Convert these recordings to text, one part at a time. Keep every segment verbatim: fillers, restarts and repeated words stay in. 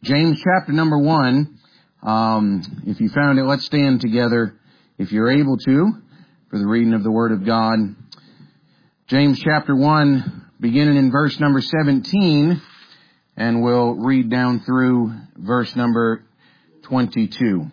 James chapter number one. Um, if you found it, let's stand together, if you're able to, for the reading of the Word of God. James chapter one, beginning in verse number seventeen, and we'll read down through verse number twenty-two.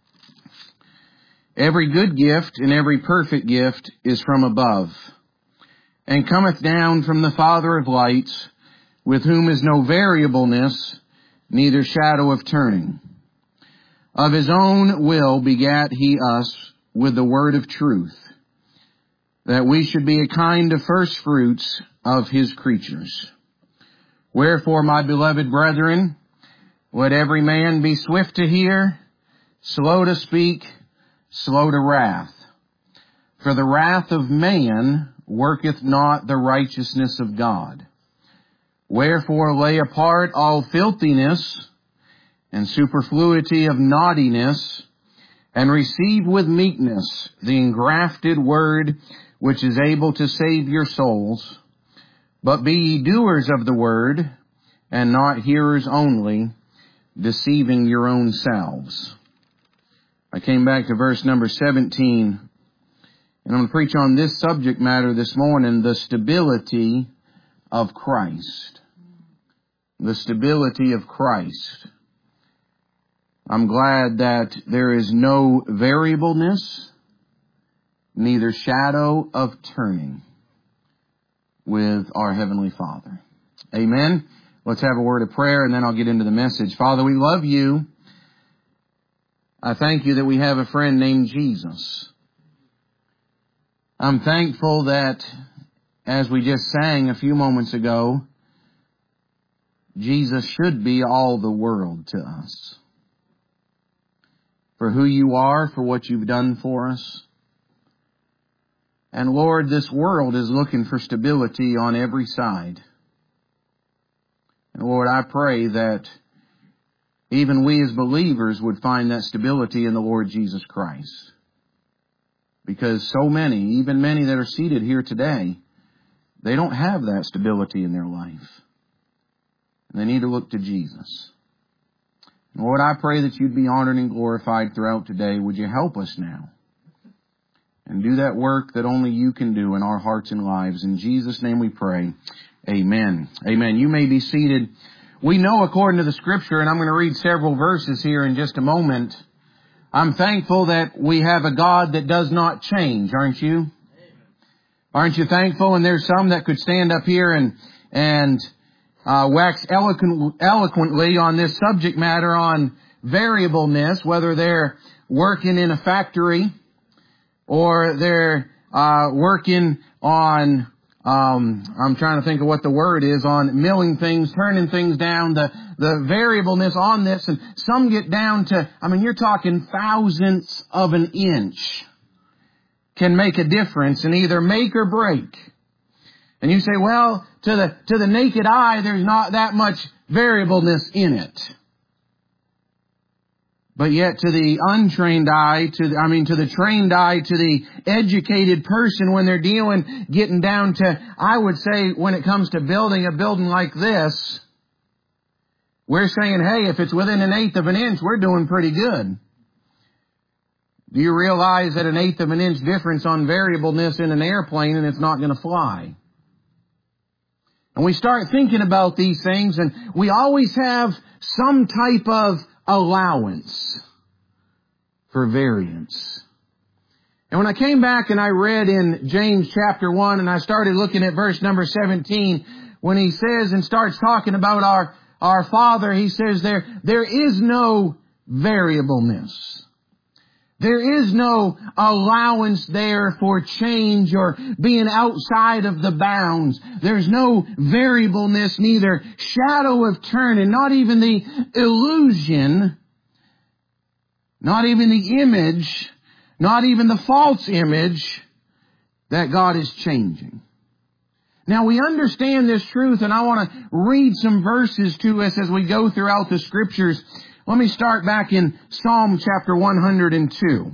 Every good gift and every perfect gift is from above, and cometh down from the Father of lights, with whom is no variableness, neither shadow of turning. Of his own will begat he us with the word of truth, that we should be a kind of first fruits of his creatures. Wherefore, my beloved brethren, let every man be swift to hear, slow to speak, slow to wrath. For the wrath of man worketh not the righteousness of God. Wherefore lay apart all filthiness and superfluity of naughtiness, and receive with meekness the engrafted word which is able to save your souls. But be ye doers of the word, and not hearers only, deceiving your own selves. I came back to verse number seventeen, and I'm going to preach on this subject matter this morning, the stability of Christ. The stability of Christ. I'm glad that there is no variableness, neither shadow of turning with our Heavenly Father. Amen. Let's have a word of prayer and then I'll get into the message. Father, we love you. I thank you that we have a friend named Jesus. I'm thankful that, as we just sang a few moments ago, Jesus should be all the world to us. For who you are, for what you've done for us. And Lord, this world is looking for stability on every side. And Lord, I pray that even we as believers would find that stability in the Lord Jesus Christ. Because so many, even many that are seated here today, they don't have that stability in their life. And they need to look to Jesus. And Lord, I pray that you'd be honored and glorified throughout today. Would you help us now? And do that work that only you can do in our hearts and lives. In Jesus' name we pray. Amen. Amen. You may be seated. We know according to the Scripture, and I'm going to read several verses here in just a moment. I'm thankful that we have a God that does not change, aren't you? Amen. Aren't you thankful? And there's some that could stand up here and and uh, wax eloquent, eloquently on this subject matter on variableness, whether they're working in a factory or they're uh, working on, um, I'm trying to think of what the word is, on milling things, turning things down, the, the variableness on this. And some get down to, I mean, you're talking thousandths of an inch can make a difference and either make or break. And you say, well, to the, to the naked eye, there's not that much variableness in it. But yet to the untrained eye, to the, I mean to the trained eye, to the educated person, when they're dealing, getting down to, I would say, when it comes to building a building like this, we're saying, hey, if it's within an eighth of an inch, we're doing pretty good. Do you realize that an eighth of an inch difference on variableness in an airplane and it's not going to fly? And we start thinking about these things, and we always have some type of allowance for variance. And when I came back and I read in James chapter one and I started looking at verse number seventeen, when he says and starts talking about our, our Father, he says there, there is no variableness. There is no allowance there for change or being outside of the bounds. There's no variableness, neither shadow of turning, not even the illusion, not even the image, not even the false image that God is changing. Now we understand this truth, and I want to read some verses to us as we go throughout the Scriptures. Let me start back in Psalm chapter one hundred two.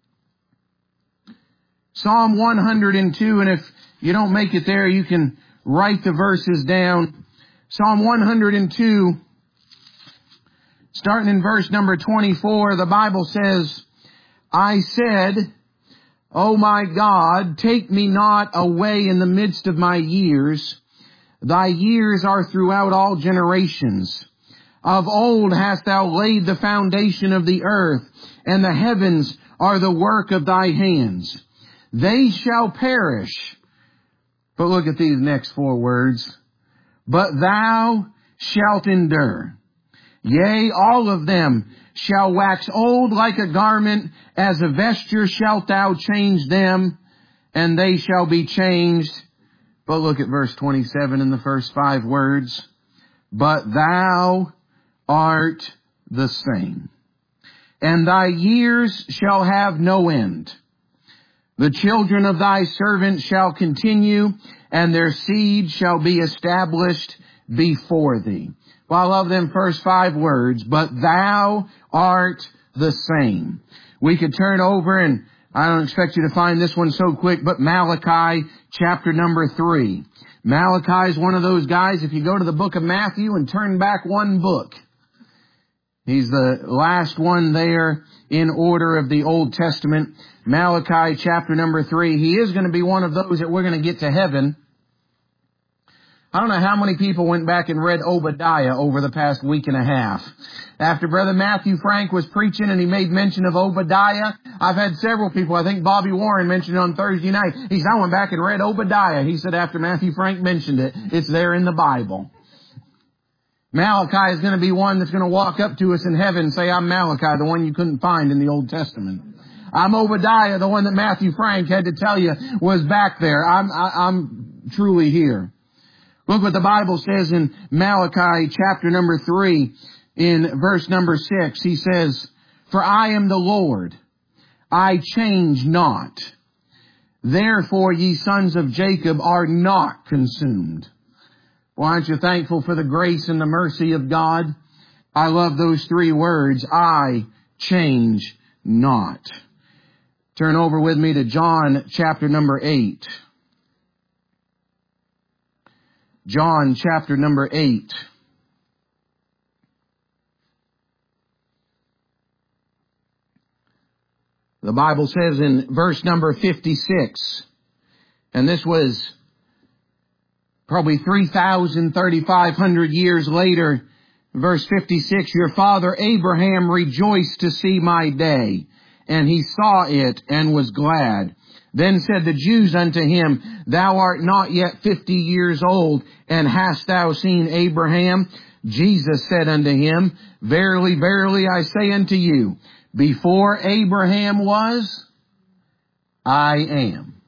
Psalm one hundred two, and if you don't make it there, you can write the verses down. Psalm one hundred two, Starting in verse number twenty-four, the Bible says, I said, O my God, take me not away in the midst of my years. Thy years are throughout all generations. Of old hast thou laid the foundation of the earth, and the heavens are the work of thy hands. They shall perish. But look at these next four words. But thou shalt endure. Yea, all of them shall wax old like a garment, as a vesture shalt thou change them, and they shall be changed. But look at verse twenty-seven in the first five words. But thou art the same, and thy years shall have no end. The children of thy servant shall continue, and their seed shall be established before thee. Well, I love them first five words, but thou art the same. We could turn over, and I don't expect you to find this one so quick, but Malachi chapter number three. Malachi is one of those guys, if you go to the book of Matthew and turn back one book, he's the last one there in order of the Old Testament. Malachi chapter number three. He is going to be one of those that we're going to get to heaven. I don't know how many people went back and read Obadiah over the past week and a half. After Brother Matthew Frank was preaching and he made mention of Obadiah, I've had several people, I think Bobby Warren mentioned it on Thursday night. He said, I went back and read Obadiah. He said after Matthew Frank mentioned it, it's there in the Bible. Malachi is going to be one that's going to walk up to us in heaven and say, I'm Malachi, the one you couldn't find in the Old Testament. I'm Obadiah, the one that Matthew Frank had to tell you was back there. I'm, I, I'm truly here. Look what the Bible says in Malachi chapter number three in verse number six. He says, For I am the Lord, I change not. Therefore ye sons of Jacob are not consumed. Well, aren't you thankful for the grace and the mercy of God? I love those three words, I change not. Turn over with me to John chapter number eight. John chapter number eight. The Bible says in verse number fifty-six, and this was probably three thousand, thirty-five hundred years later, verse fifty-six, Your father Abraham rejoiced to see my day, and he saw it and was glad. Then said the Jews unto him, Thou art not yet fifty years old, and hast thou seen Abraham? Jesus said unto him, Verily, verily, I say unto you, before Abraham was, I am.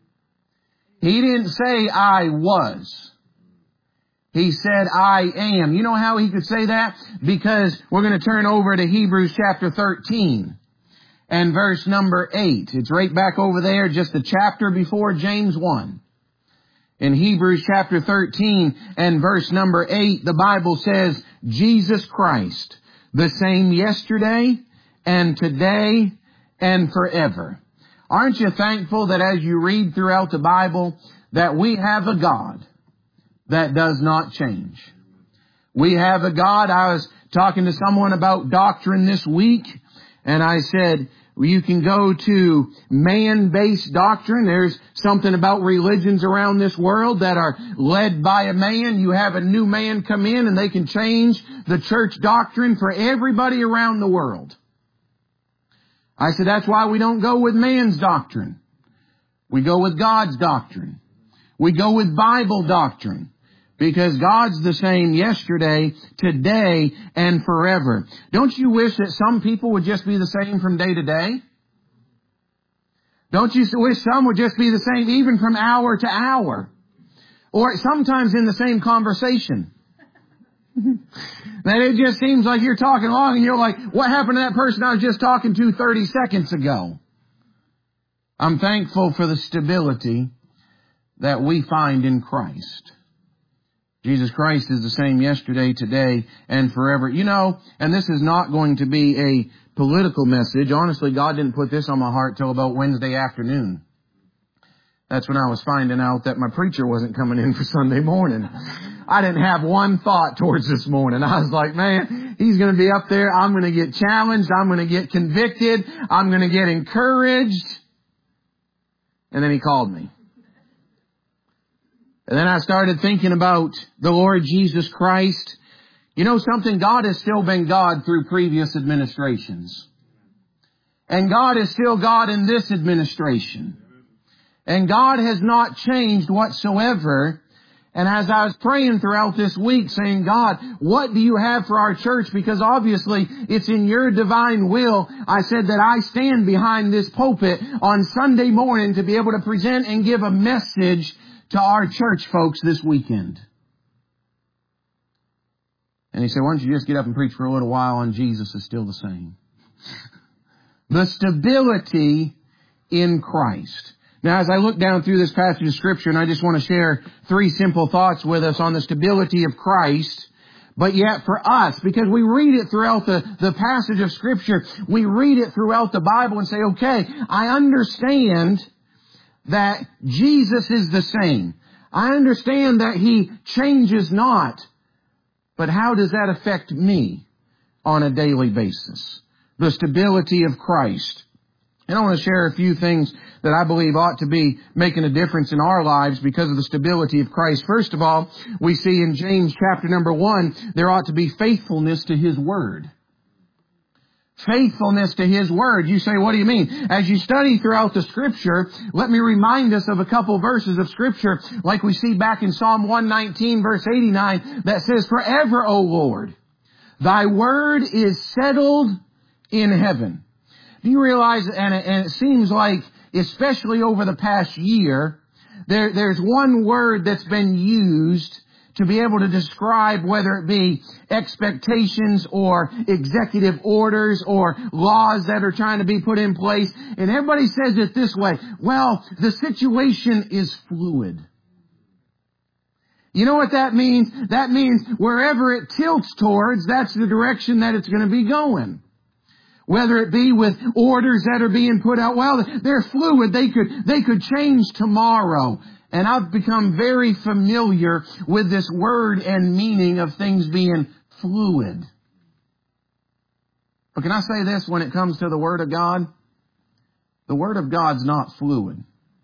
He didn't say I was. He said I am. You know how he could say that? Because we're going to turn over to Hebrews chapter thirteen. And verse number eight. It's right back over there, just a chapter before James one. In Hebrews chapter thirteen and verse number eight, the Bible says, Jesus Christ, the same yesterday and today and forever. Aren't you thankful that as you read throughout the Bible, that we have a God that does not change? We have a God. I was talking to someone about doctrine this week, and I said, you can go to man-based doctrine. There's something about religions around this world that are led by a man. You have a new man come in and they can change the church doctrine for everybody around the world. I said, that's why we don't go with man's doctrine. We go with God's doctrine. We go with Bible doctrine. Because God's the same yesterday, today, and forever. Don't you wish that some people would just be the same from day to day? Don't you wish some would just be the same even from hour to hour? Or sometimes in the same conversation. That it just seems like you're talking along and you're like, what happened to that person I was just talking to thirty seconds ago? I'm thankful for the stability that we find in Christ. Jesus Christ is the same yesterday, today, and forever. You know, and this is not going to be a political message. Honestly, God didn't put this on my heart till about Wednesday afternoon. That's when I was finding out that my preacher wasn't coming in for Sunday morning. I didn't have one thought towards this morning. I was like, man, He's going to be up there. I'm going to get challenged. I'm going to get convicted. I'm going to get encouraged. And then he called me. And then I started thinking about the Lord Jesus Christ. You know something? God has still been God through previous administrations. And God is still God in this administration. And God has not changed whatsoever. And as I was praying throughout this week saying, God, what do you have for our church? Because obviously it's in your divine will. I said that I stand behind this pulpit on Sunday morning to be able to present and give a message to our church folks this weekend. And he said, why don't you just get up and preach for a little while on Jesus is still the same. The stability in Christ. Now, as I look down through this passage of Scripture, and I just want to share three simple thoughts with us on the stability of Christ, but yet for us, because we read it throughout the, the passage of Scripture, we read it throughout the Bible and say, okay, I understand that Jesus is the same. I understand that He changes not. But how does that affect me on a daily basis? The stability of Christ. And I want to share a few things that I believe ought to be making a difference in our lives because of the stability of Christ. First of all, we see in James chapter number one, there ought to be faithfulness to His Word. Faithfulness to His Word. You say, what do you mean? As you study throughout the Scripture, let me remind us of a couple verses of Scripture, like we see back in Psalm one nineteen, verse eighty-nine, that says, forever, O Lord, Thy Word is settled in heaven. Do you realize, and it, and it seems like, especially over the past year, there, there's one word that's been used to be able to describe whether it be expectations or executive orders or laws that are trying to be put in place. And everybody says it this way, well, the situation is fluid. You know what that means? That means wherever it tilts towards, that's the direction that it's going to be going. Whether it be with orders that are being put out, well, they're fluid. They could, they could change tomorrow. And I've become very familiar with this word and meaning of things being fluid. But can I say this when it comes to the Word of God? The Word of God's not fluid.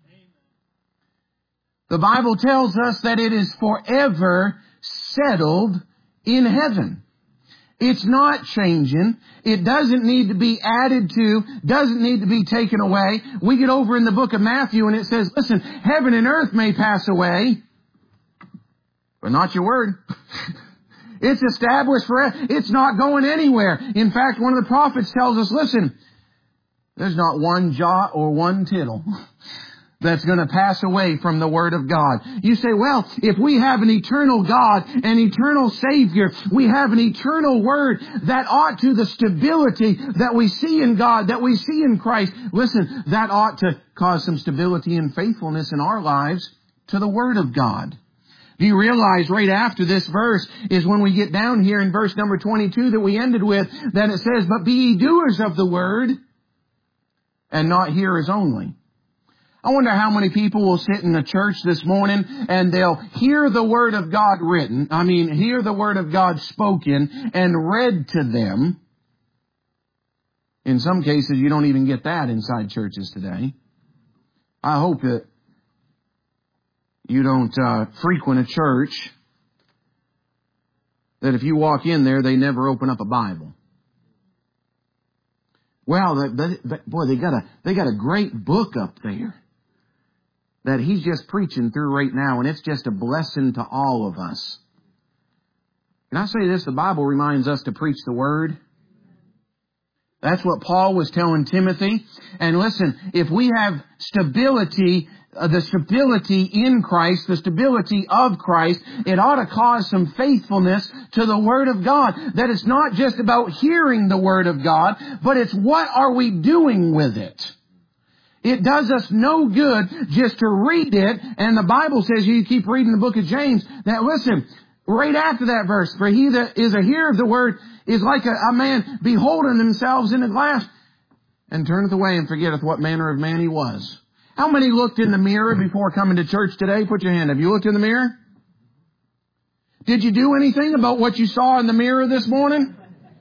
The Bible tells us that it is forever settled in heaven. It's not changing. It doesn't need to be added to, doesn't need to be taken away. We get over in the book of Matthew and it says, listen, heaven and earth may pass away, but not your word. It's established forever. It's not going anywhere. In fact, one of the prophets tells us, listen, there's not one jot or one tittle that's going to pass away from the Word of God. You say, well, if we have an eternal God, an eternal Savior, we have an eternal Word that ought to the stability that we see in God, that we see in Christ. Listen, that ought to cause some stability and faithfulness in our lives to the Word of God. Do you realize right after this verse is when we get down here in verse number twenty-two that we ended with, that it says, but be ye doers of the Word and not hearers only. I wonder how many people will sit in the church this morning and they'll hear the Word of God written, I mean, hear the Word of God spoken and read to them. In some cases, you don't even get that inside churches today. I hope that you don't uh, frequent a church that if you walk in there, they never open up a Bible. Well, they, they, they, boy, they got a they got a great book up there that he's just preaching through right now, and it's just a blessing to all of us. Can I say this? The Bible reminds us to preach the Word. That's what Paul was telling Timothy. And listen, if we have stability, uh, the stability in Christ, the stability of Christ, it ought to cause some faithfulness to the Word of God. That it's not just about hearing the Word of God, but it's what are we doing with it? It does us no good just to read it. And the Bible says, you keep reading the book of James, that listen, right after that verse, for he that is a hearer of the word is like a, a man beholding themselves in a glass and turneth away and forgetteth what manner of man he was. How many looked in the mirror before coming to church today? Put your hand up. You looked in the mirror? Did you do anything about what you saw in the mirror this morning?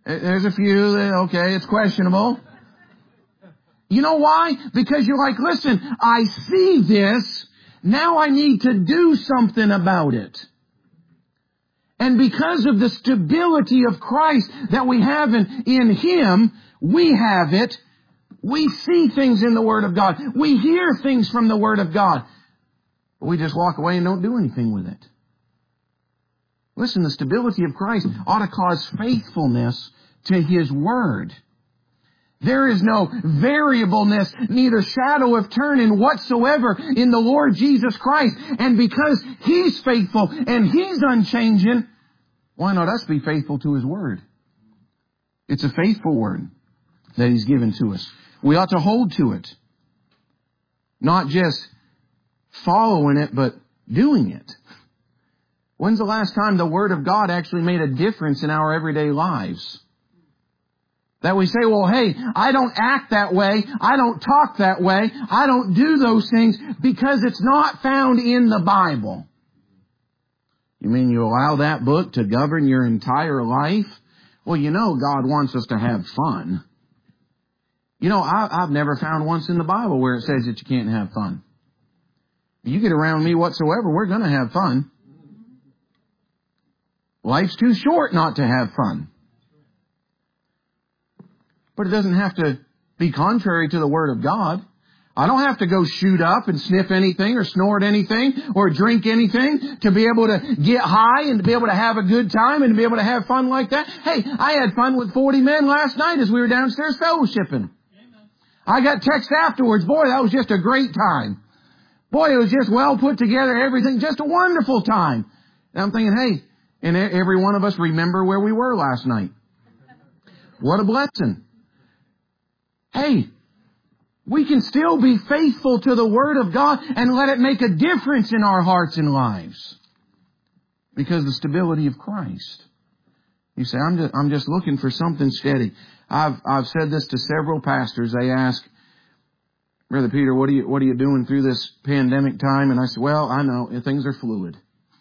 There's a few that, okay, it's questionable. You know why? Because you're like, listen, I see this. Now I need to do something about it. And because of the stability of Christ that we have in, in Him, we have it. We see things in the Word of God. We hear things from the Word of God. But we just walk away and don't do anything with it. Listen, the stability of Christ ought to cause faithfulness to His Word. There is no variableness, neither shadow of turning whatsoever in the Lord Jesus Christ. And because He's faithful and He's unchanging, why not us be faithful to His Word? It's a faithful Word that He's given to us. We ought to hold to it. Not just following it, but doing it. When's the last time the Word of God actually made a difference in our everyday lives? That we say, well, hey, I don't act that way. I don't talk that way. I don't do those things because it's not found in the Bible. You mean you allow that book to govern your entire life? Well, you know God wants us to have fun. You know, I, I've never found once in the Bible where it says that you can't have fun. You get around me whatsoever, we're going to have fun. Life's too short not to have fun. But it doesn't have to be contrary to the Word of God. I don't have to go shoot up and sniff anything or snort anything or drink anything to be able to get high and to be able to have a good time and to be able to have fun like that. Hey, I had fun with forty men last night as we were downstairs fellowshipping. I got text afterwards. Boy, that was just a great time. Boy, it was just well put together, everything, just a wonderful time. And I'm thinking, hey, and every one of us remember where we were last night. What a blessing. Hey, we can still be faithful to the Word of God and let it make a difference in our hearts and lives. Because of the stability of Christ. You say, I'm just, I'm just looking for something steady. I've, I've said this to several pastors. They ask, Brother Peter, what are you, what are you doing through this pandemic time? And I said, well, I know, things are fluid.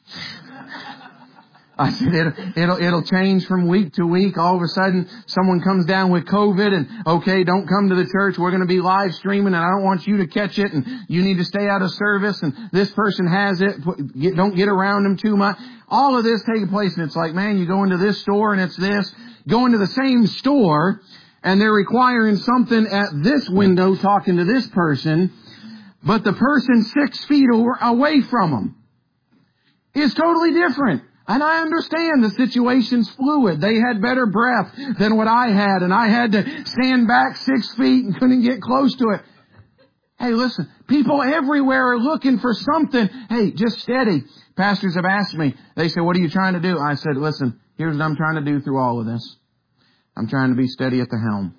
I said, it'll, it'll, it'll change from week to week. All of a sudden, someone comes down with COVID and, okay, don't come to the church. We're going to be live streaming and I don't want you to catch it and you need to stay out of service and this person has it. Don't get around them too much. All of this taking place and it's like, man, you go into this store and it's this. Go into the same store and they're requiring something at this window talking to this person, but the person six feet away from them is totally different. And I understand the situation's fluid. They had better breath than what I had, and I had to stand back six feet and couldn't get close to it. Hey, listen, people everywhere are looking for something. Hey, just steady. Pastors have asked me, they say, what are you trying to do? I said, listen, here's what I'm trying to do through all of this. I'm trying to be steady at the helm.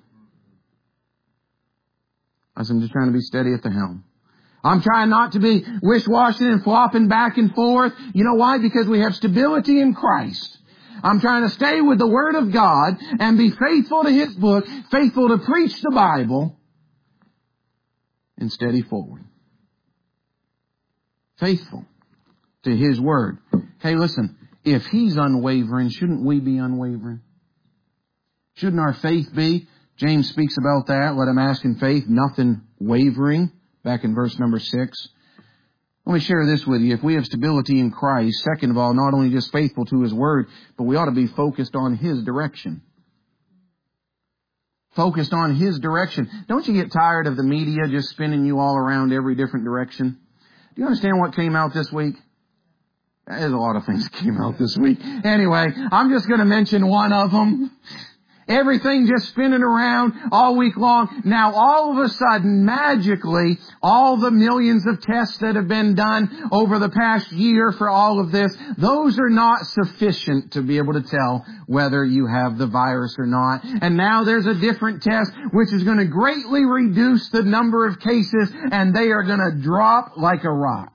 I said, I'm just trying to be steady at the helm. I'm trying not to be wish-washing and flopping back and forth. You know why? Because we have stability in Christ. I'm trying to stay with the Word of God and be faithful to His book, faithful to preach the Bible, and steady forward. Faithful to His Word. Hey, listen, if He's unwavering, shouldn't we be unwavering? Shouldn't our faith be? James speaks about that. Let him ask in faith, nothing wavering. Back in verse number six. Let me share this with you. If we have stability in Christ, second of all, not only just faithful to His Word, but we ought to be focused on His direction. Focused on His direction. Don't you get tired of the media just spinning you all around every different direction? Do you understand what came out this week? There's a lot of things that came out this week. Anyway, I'm just going to mention one of them. Everything just spinning around all week long. Now, all of a sudden, magically, all the millions of tests that have been done over the past year for all of this, those are not sufficient to be able to tell whether you have the virus or not. And now there's a different test which is going to greatly reduce the number of cases, and they are going to drop like a rock.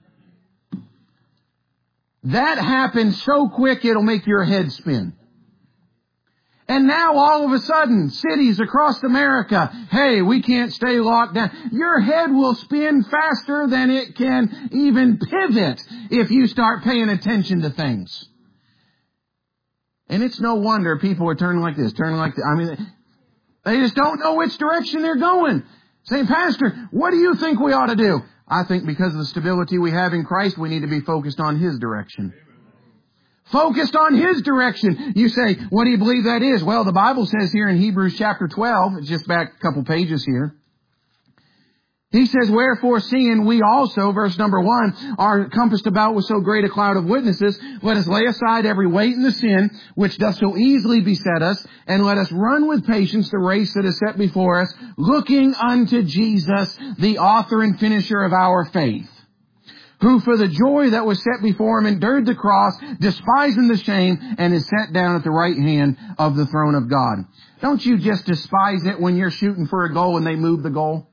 That happens so quick it'll make your head spin. And now all of a sudden, cities across America, hey, we can't stay locked down. Your head will spin faster than it can even pivot if you start paying attention to things. And it's no wonder people are turning like this, turning like this. I mean, they just don't know which direction they're going. Saying, Pastor, what do you think we ought to do? I think because of the stability we have in Christ, we need to be focused on His direction. Focused on His direction. You say, what do you believe that is? Well, the Bible says here in Hebrews chapter twelve, it's just back a couple pages here. He says, wherefore seeing we also, verse number one, are compassed about with so great a cloud of witnesses, let us lay aside every weight and the sin, which doth so easily beset us, and let us run with patience the race that is set before us, looking unto Jesus, the author and finisher of our faith, who for the joy that was set before Him endured the cross, despising the shame, and is set down at the right hand of the throne of God. Don't you just despise it when you're shooting for a goal and they move the goal?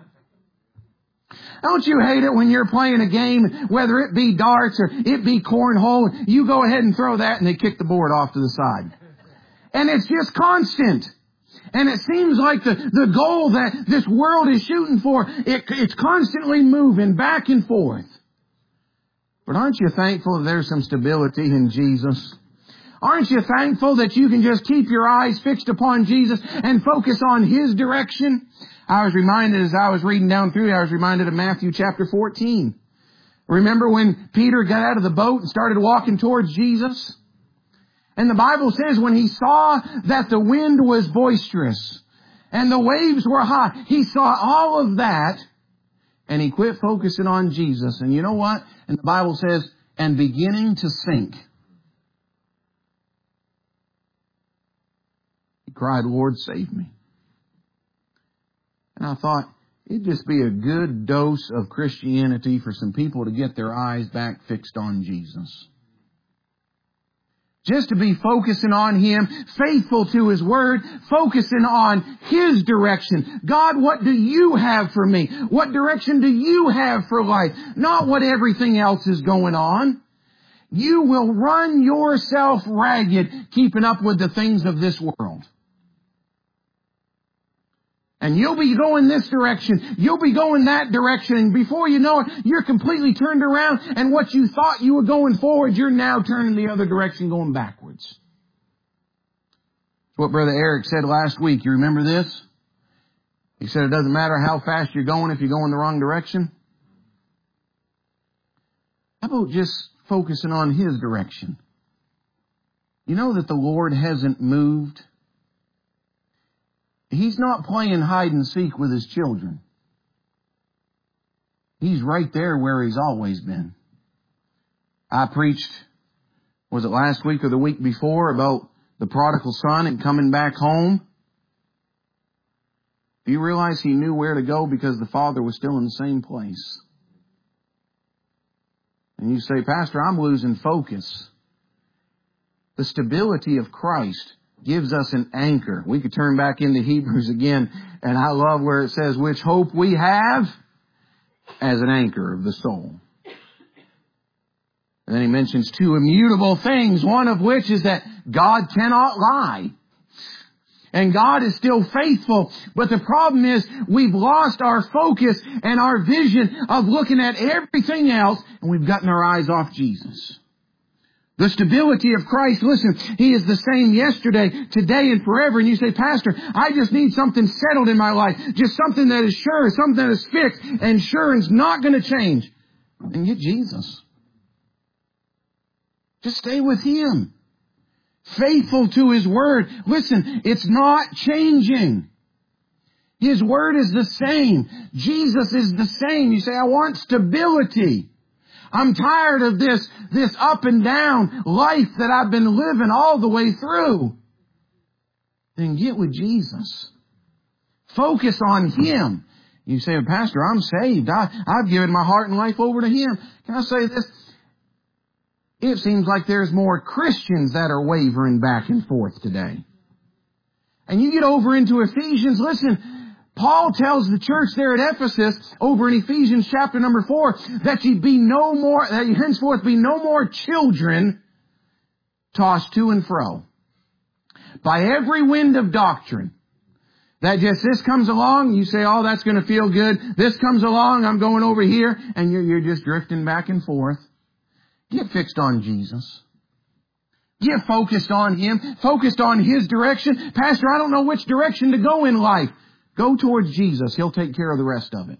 Don't you hate it when you're playing a game, whether it be darts or it be cornhole, you go ahead and throw that and they kick the board off to the side. And it's just constant. And it seems like the, the goal that this world is shooting for, it, it's constantly moving back and forth. But aren't you thankful that there's some stability in Jesus? Aren't you thankful that you can just keep your eyes fixed upon Jesus and focus on His direction? I was reminded as I was reading down through, I was reminded of Matthew chapter fourteen. Remember when Peter got out of the boat and started walking towards Jesus? And the Bible says when he saw that the wind was boisterous and the waves were high, he saw all of that and he quit focusing on Jesus. And you know what? And the Bible says, and beginning to sink, he cried, Lord, save me. And I thought, it'd just be a good dose of Christianity for some people to get their eyes back fixed on Jesus. Just to be focusing on Him, faithful to His Word, focusing on His direction. God, what do You have for me? What direction do You have for life? Not what everything else is going on. You will run yourself ragged keeping up with the things of this world. And you'll be going this direction. You'll be going that direction. And before you know it, you're completely turned around. And what you thought you were going forward, you're now turning the other direction, going backwards. That's what Brother Eric said last week. You remember this? He said it doesn't matter how fast you're going if you're going the wrong direction. How about just focusing on His direction? You know that the Lord hasn't moved. He's not playing hide and seek with His children. He's right there where He's always been. I preached, was it last week or the week before, about the prodigal son and coming back home. Do you realize he knew where to go because the father was still in the same place? And you say, Pastor, I'm losing focus. The stability of Christ gives us an anchor. We could turn back into Hebrews again, and I love where it says, which hope we have as an anchor of the soul. And then he mentions two immutable things, one of which is that God cannot lie. And God is still faithful. But the problem is we've lost our focus and our vision of looking at everything else, and we've gotten our eyes off Jesus. The stability of Christ, listen, He is the same yesterday, today, and forever. And you say, Pastor, I just need something settled in my life. Just something that is sure, something that is fixed and sure and is not going to change. Then get Jesus. Just stay with Him. Faithful to His Word. Listen, it's not changing. His Word is the same. Jesus is the same. You say, I want stability. I'm tired of this, this up and down life that I've been living all the way through. Then get with Jesus. Focus on Him. You say, Pastor, I'm saved. I, I've given my heart and life over to Him. Can I say this? It seems like there's more Christians that are wavering back and forth today. And you get over into Ephesians, listen, Paul tells the church there at Ephesus, over in Ephesians chapter number four, that ye be no more, that ye henceforth be no more children tossed to and fro by every wind of doctrine. That just this comes along, you say, oh, that's going to feel good. This comes along, I'm going over here, and you're, you're just drifting back and forth. Get fixed on Jesus. Get focused on Him, focused on His direction. Pastor, I don't know which direction to go in life. Go towards Jesus. He'll take care of the rest of it.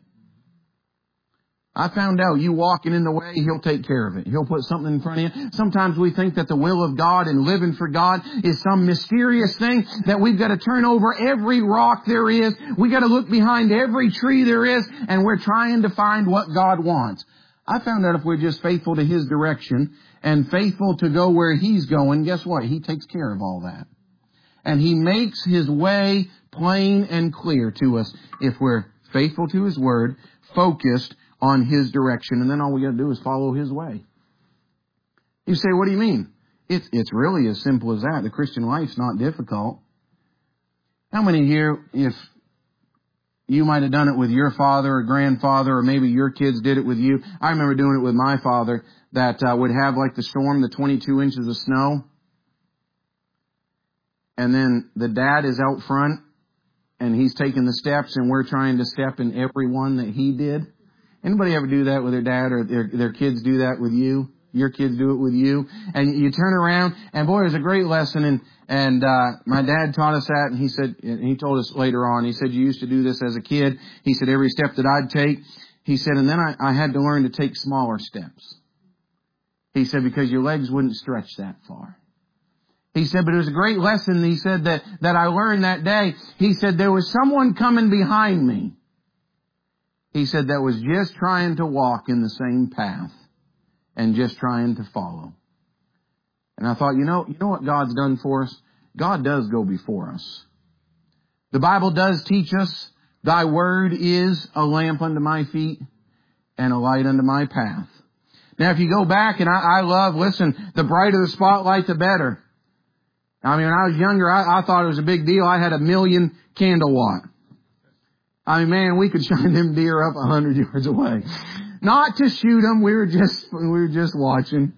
I found out you walking in the way, He'll take care of it. He'll put something in front of you. Sometimes we think that the will of God and living for God is some mysterious thing that we've got to turn over every rock there is. We've got to look behind every tree there is, and we're trying to find what God wants. I found out if we're just faithful to His direction and faithful to go where He's going, guess what? He takes care of all that. And He makes His way plain and clear to us if we're faithful to His Word, focused on His direction, and then all we got to do is follow His way. You say, what do you mean? It's, it's really as simple as that. The Christian life's not difficult. How many here, if you might have done it with your father or grandfather, or maybe your kids did it with you. I remember doing it with my father, that uh, would have like the storm, the twenty-two inches of snow. And then the dad is out front, and he's taking the steps, and we're trying to step in every one that he did. Anybody ever do that with their dad, or their, their kids do that with you? Your kids do it with you. And you turn around, and boy, it was a great lesson. And, and, uh, my dad taught us that, and he said, and he told us later on, he said, you used to do this as a kid. He said, every step that I'd take, he said, and then I, I had to learn to take smaller steps. He said, because your legs wouldn't stretch that far. He said, but it was a great lesson, he said, that, that I learned that day. He said, there was someone coming behind me. He said that was just trying to walk in the same path and just trying to follow. And I thought, you know, you know what God's done for us? God does go before us. The Bible does teach us, Thy word is a lamp unto my feet and a light unto my path. Now, if you go back, and I, I love, listen, the brighter the spotlight, the better. I mean, when I was younger, I, I thought it was a big deal. I had a million candle watt. I mean, man, we could shine them deer up a hundred yards away. Not to shoot them. We were just, we were just watching.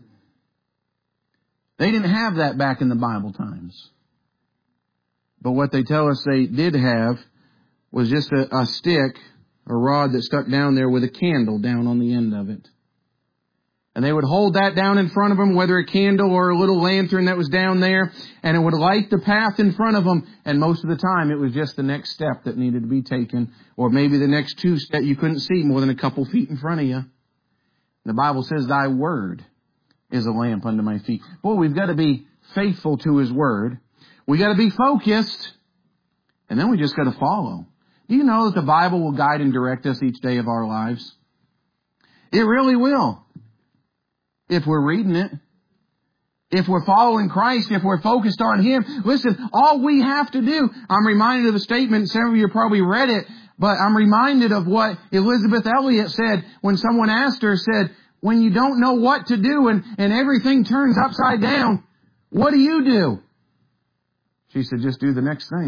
They didn't have that back in the Bible times. But what they tell us they did have was just a, a stick, a rod that stuck down there with a candle down on the end of it. And they would hold that down in front of them, whether a candle or a little lantern that was down there, and it would light the path in front of them. And most of the time, it was just the next step that needed to be taken, or maybe the next two steps you couldn't see more than a couple feet in front of you. The Bible says, Thy word is a lamp unto my feet. Boy, we've got to be faithful to His word. We got to be focused, and then we just got to follow. Do you know that the Bible will guide and direct us each day of our lives? It really will. If we're reading it, if we're following Christ, if we're focused on Him, listen, all we have to do, I'm reminded of a statement, some of you probably read it, but I'm reminded of what Elizabeth Elliot said when someone asked her, said, when you don't know what to do and, and everything turns upside down, what do you do? She said, just do the next thing.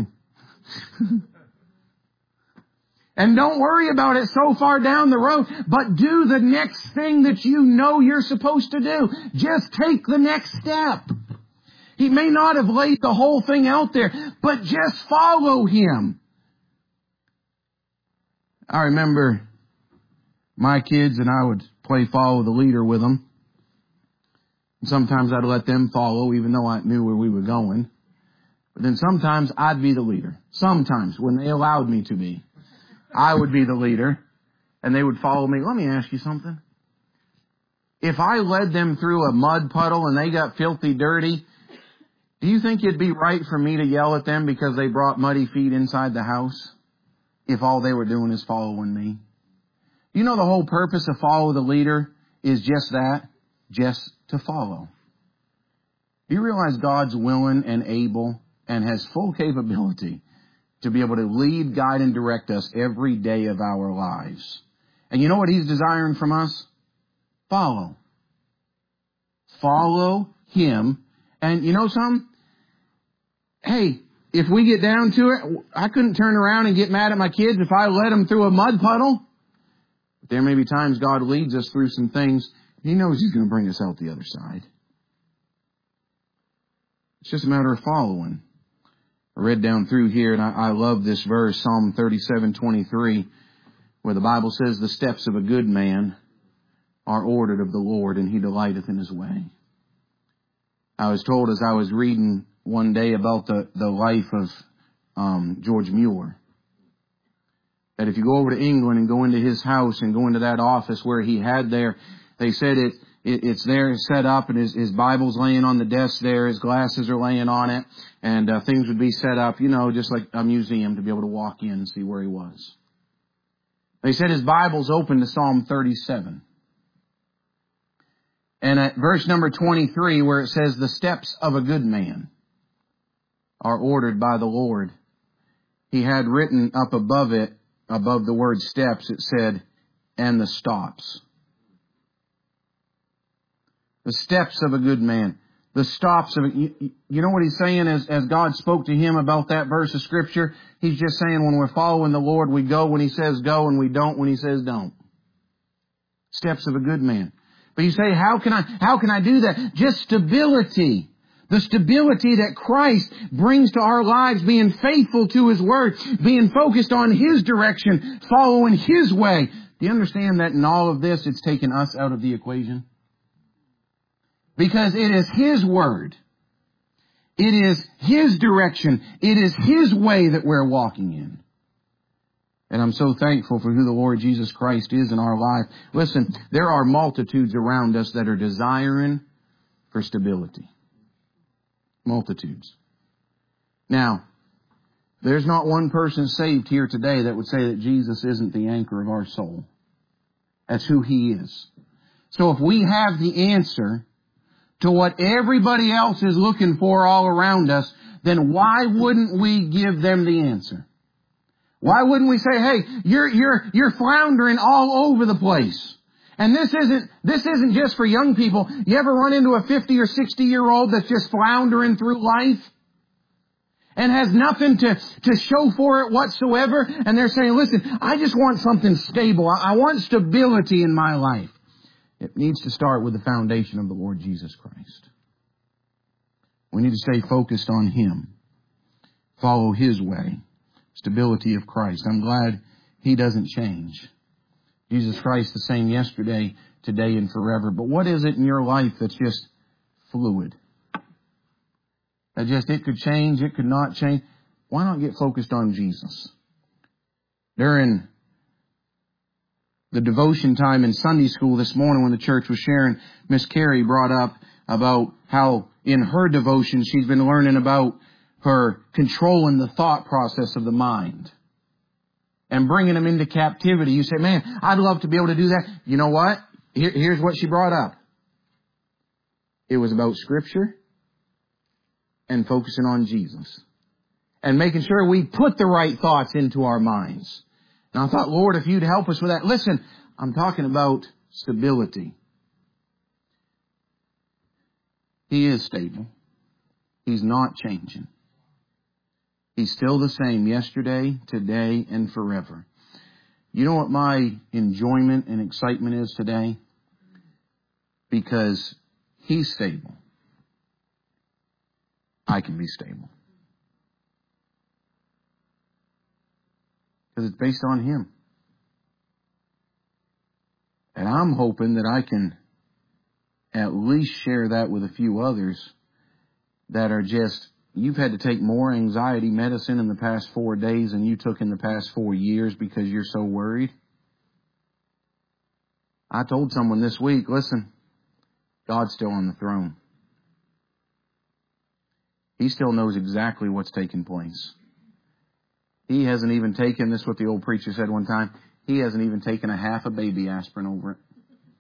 And don't worry about it so far down the road, but do the next thing that you know you're supposed to do. Just take the next step. He may not have laid the whole thing out there, but just follow Him. I remember my kids and I would play follow the leader with them. And sometimes I'd let them follow even though I knew where we were going. But then sometimes I'd be the leader. Sometimes when they allowed me to be. I would be the leader, and they would follow me. Let me ask you something. If I led them through a mud puddle and they got filthy dirty, do you think it'd be right for me to yell at them because they brought muddy feet inside the house? If all they were doing is following me. You know the whole purpose of follow the leader is just that, just to follow. Do you realize God's willing and able and has full capability to be able to lead, guide, and direct us every day of our lives? And you know what He's desiring from us? Follow. Follow Him. And you know something? Hey, if we get down to it, I couldn't turn around and get mad at my kids if I led them through a mud puddle. But there may be times God leads us through some things. He knows He's going to bring us out the other side. It's just a matter of following. I read down through here, and I, I love this verse, Psalm thirty-seven twenty-three, where the Bible says, the steps of a good man are ordered of the Lord, and He delighteth in His way. I was told as I was reading one day about the, the life of um, George Mueller, that if you go over to England and go into his house and go into that office where he had there, they said it, it it's there set up and his, his Bible's laying on the desk there, his glasses are laying on it, and uh, things would be set up, you know, just like a museum to be able to walk in and see where he was. They said his Bible's open to Psalm thirty-seven. And at verse number twenty-three, where it says, the steps of a good man are ordered by the Lord, he had written up above it, above the word steps, it said, and the stops. The steps of a good man. The stops of a, you, you know what he's saying as, as God spoke to him about that verse of Scripture? He's just saying when we're following the Lord, we go when He says go and we don't when He says don't. Steps of a good man. But you say, how can I, how can I do that? Just stability. The stability that Christ brings to our lives, being faithful to His Word, being focused on His direction, following His way. Do you understand that in all of this, it's taken us out of the equation? Because it is His Word. It is His direction. It is His way that we're walking in. And I'm so thankful for who the Lord Jesus Christ is in our life. Listen, there are multitudes around us that are desiring for stability. Multitudes. Now, there's not one person saved here today that would say that Jesus isn't the anchor of our soul. That's who He is. So if we have the answer to what everybody else is looking for all around us, then why wouldn't we give them the answer? Why wouldn't we say, hey, you're, you're, you're floundering all over the place. And this isn't, this isn't just for young people. You ever run into a fifty or sixty year old that's just floundering through life and has nothing to, to show for it whatsoever? And they're saying, listen, I just want something stable. I, I want stability in my life. It needs to start with the foundation of the Lord Jesus Christ. We need to stay focused on Him. Follow His way. Stability of Christ. I'm glad He doesn't change. Jesus Christ the same yesterday, today, and forever. But what is it in your life that's just fluid? That just, it could change, it could not change. Why not get focused on Jesus? During the devotion time in Sunday school this morning when the church was sharing, Miss Carrie brought up about how in her devotion she's been learning about her controlling the thought process of the mind and bringing them into captivity. You say, man, I'd love to be able to do that. You know what? Here, here's what she brought up. It was about Scripture and focusing on Jesus and making sure we put the right thoughts into our minds. And I thought, Lord, if You'd help us with that. Listen, I'm talking about stability. He is stable. He's not changing. He's still the same yesterday, today, and forever. You know what my enjoyment and excitement is today? Because He's stable. I can be stable. Because it's based on Him. And I'm hoping that I can at least share that with a few others that are just, you've had to take more anxiety medicine in the past four days than you took in the past four years because you're so worried. I told someone this week, listen, God's still on the throne. He still knows exactly what's taking place. He hasn't even taken, this is what the old preacher said one time, He hasn't even taken a half a baby aspirin over it.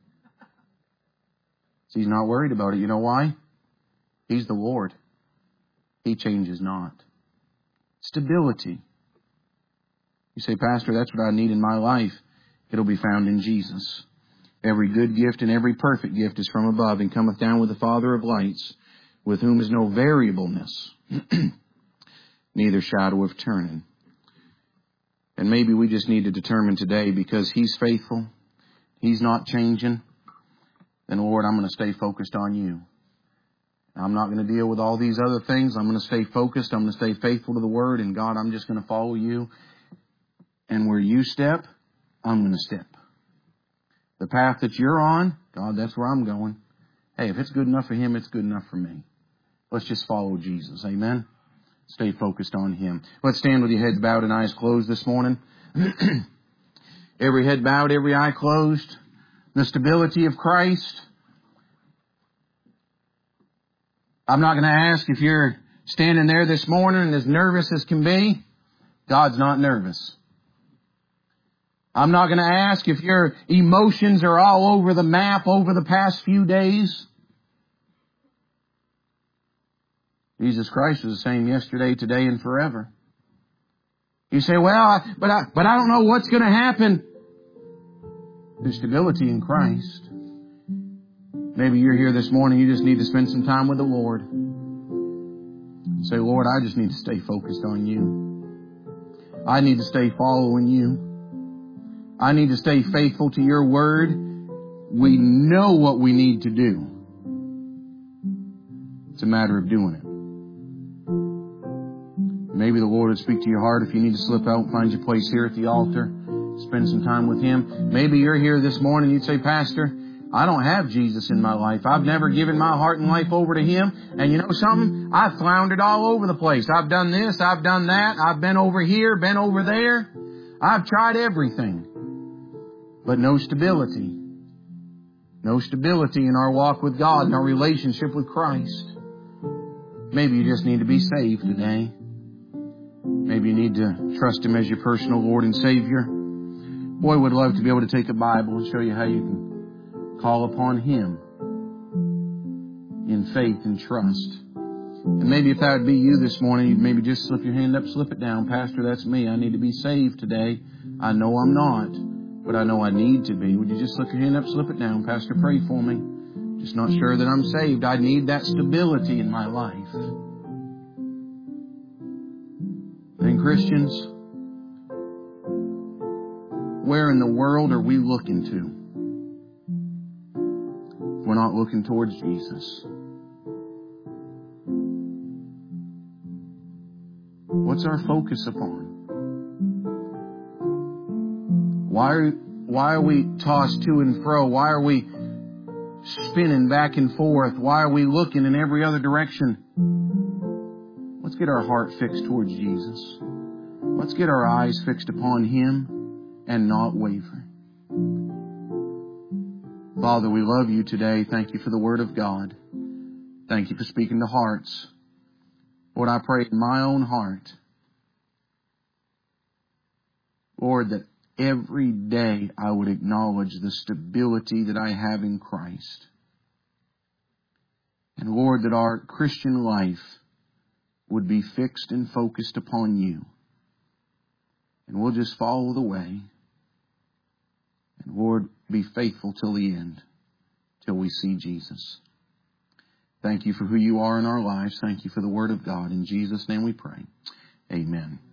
So He's not worried about it. You know why? He's the Lord. He changes not. Stability. You say, Pastor, that's what I need in my life. It'll be found in Jesus. Every good gift and every perfect gift is from above and cometh down with the Father of lights, with whom is no variableness, neither shadow of turning. And maybe we just need to determine today, because He's faithful, He's not changing, then Lord, I'm going to stay focused on You. I'm not going to deal with all these other things. I'm going to stay focused. I'm going to stay faithful to the Word. And God, I'm just going to follow You. And where You step, I'm going to step. The path that You're on, God, that's where I'm going. Hey, if it's good enough for Him, it's good enough for me. Let's just follow Jesus. Amen. Stay focused on Him. Let's stand with your heads bowed and eyes closed this morning. Every head bowed, every eye closed. The stability of Christ. I'm not going to ask if you're standing there this morning and as nervous as can be. God's not nervous. I'm not going to ask if your emotions are all over the map over the past few days. Jesus Christ is the same yesterday, today, and forever. You say, well, but I, but I don't know what's going to happen. There's stability in Christ. Maybe you're here this morning, you just need to spend some time with the Lord. Say, Lord, I just need to stay focused on You. I need to stay following You. I need to stay faithful to Your Word. We know what we need to do. It's a matter of doing it. Maybe the Lord would speak to your heart if you need to slip out and find your place here at the altar. Spend some time with Him. Maybe you're here this morning and you'd say, Pastor, I don't have Jesus in my life. I've never given my heart and life over to Him. And you know something? I've floundered all over the place. I've done this. I've done that. I've been over here, been over there. I've tried everything. But no stability. No stability in our walk with God and our relationship with Christ. Maybe you just need to be saved today. Maybe you need to trust Him as your personal Lord and Savior. Boy, would love to be able to take a Bible and show you how you can call upon Him in faith and trust. And maybe if that would be you this morning, you'd maybe just slip your hand up, slip it down. Pastor, that's me. I need to be saved today. I know I'm not, but I know I need to be. Would you just slip your hand up, slip it down? Pastor, pray for me. Just not sure that I'm saved. I need that stability in my life. And Christians, where in the world are we looking to? If we're not looking towards Jesus. What's our focus upon? Why are, why are we tossed to and fro? Why are we spinning back and forth? Why are we looking in every other direction? Let's get our heart fixed towards Jesus. Let's get our eyes fixed upon Him and not waver. Father, we love You today. Thank You for the Word of God. Thank You for speaking to hearts. Lord, I pray in my own heart, Lord, that every day I would acknowledge the stability that I have in Christ. And Lord, that our Christian life would be fixed and focused upon You. And we'll just follow the way. And Lord, be faithful till the end, till we see Jesus. Thank You for who You are in our lives. Thank You for the Word of God. In Jesus' name we pray. Amen.